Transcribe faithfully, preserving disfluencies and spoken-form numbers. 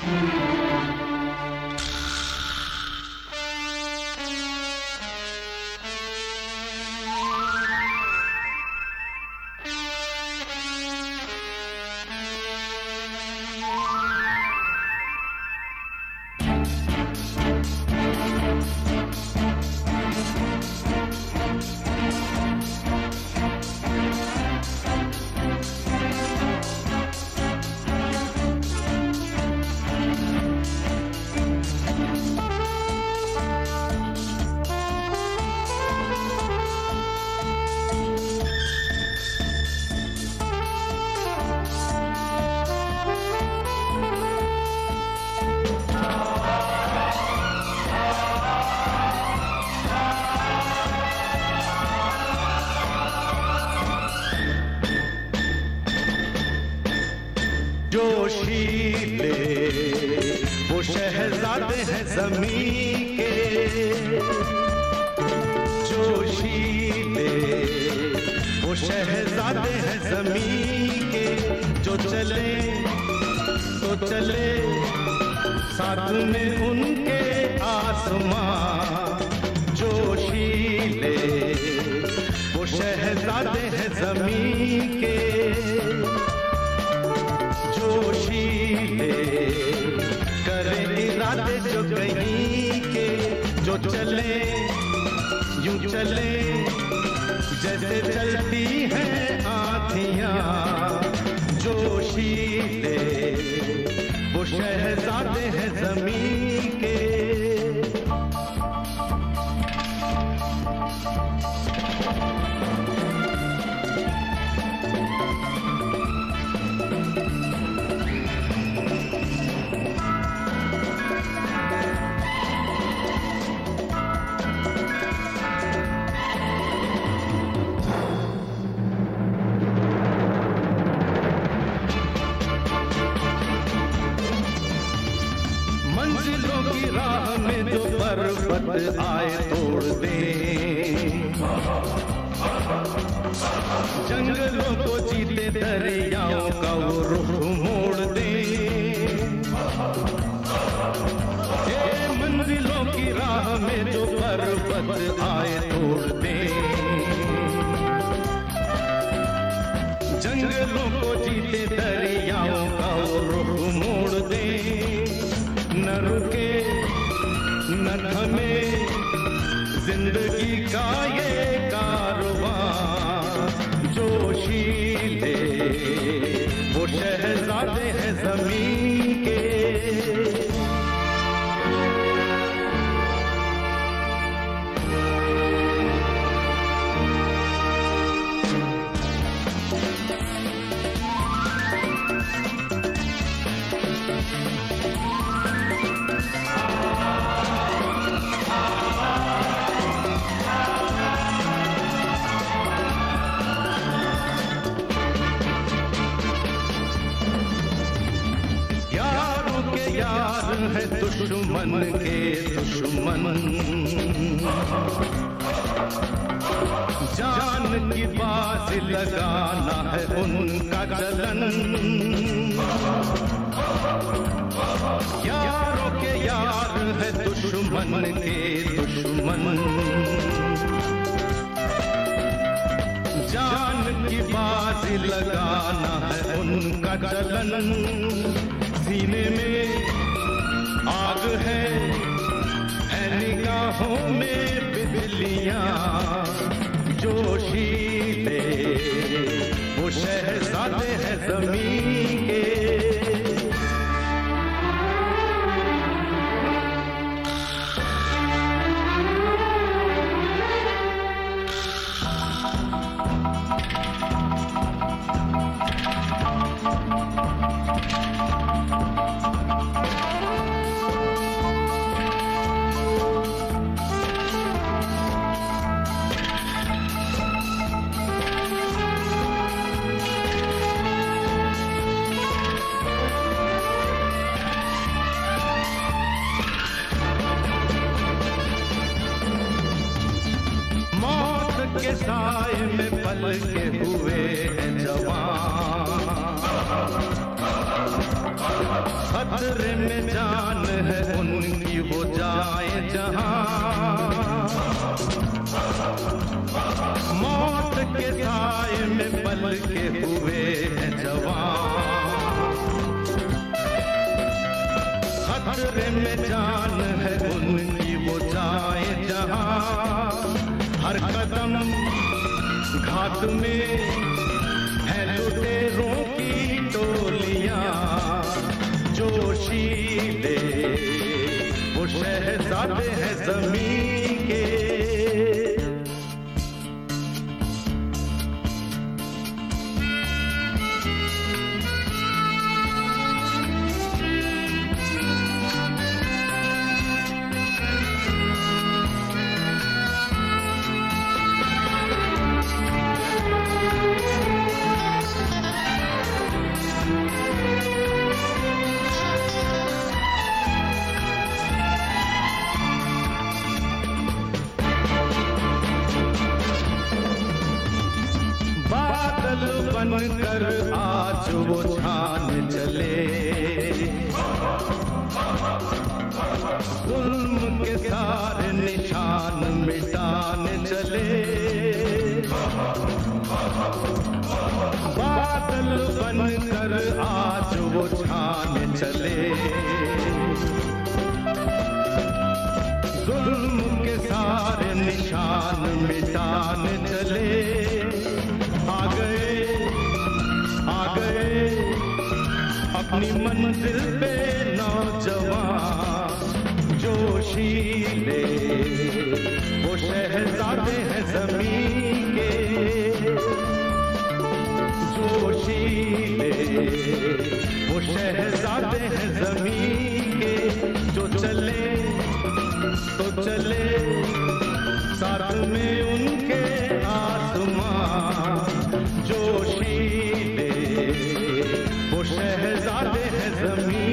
जोशीले वो शहजादे हैं ज़मीं के, जोशीले वो शहजादे हैं ज़मीं के, जो चले तो चले साथ में उनके आसमां। जोशीले वो शहजादे हैं ज़मीं के, जोशीले करें इरादे जो कहीं के, जो चले यूं चले जैसे चलती हैं आँधियाँ। जोशीले वो शहजादे हैं ज़मीं के। मंजिलों की राह में जो पर्वत आए तोड़ दे, जंगलों को जीते दरियाओं का वो रुख मोड़ दे। ए मंजिलों की राह में जो पर्वत आए तोड़ दे, जंगलों को जीते दरियाओं का वो रुख मोड़ दे। न रुके न थमे जिंदगी का ये कारवां। जोशीले वो शहजादे हैं ज़मीं के। यार है दुश्मन के दुश्मन, जान की बाजी लगाना है उनका चलन। यारों के यार है दुश्मन के दुश्मन, जान की बाजी लगाना है उनका चलन। सीने में आग है, है निगाहों में बिजलियां। जोशीले वो शहजादे हैं ज़मीं के। के साए में पल के हुए हैं जवान, खतरे में जान है उनकी वो जाए जहां, मौत के साए में पल के हुए हैं जवान। खतरे में जान है उनकी वो जाए जहां, हर कदम घाट में है लुटेरों की टोलियां, जोशीले वो शहजादे हैं ज़मीं के। बनकर आज वो छान चले, जुल्म के सारे निशान मिटाने चले। बादल बनकर आज वो छान चले, जुल्म के सारे निशान मिटाने चले। आ गए आ गए अपनी मंजिल पे नौजवान, जोशीले वो शहजादे हैं ज़मीं के। जोशीले वो शहजादे हैं ज़मीं के, जो चले तो चले साथ में उनके आसमां। जोशीले वो शहजादे हैं ज़मीं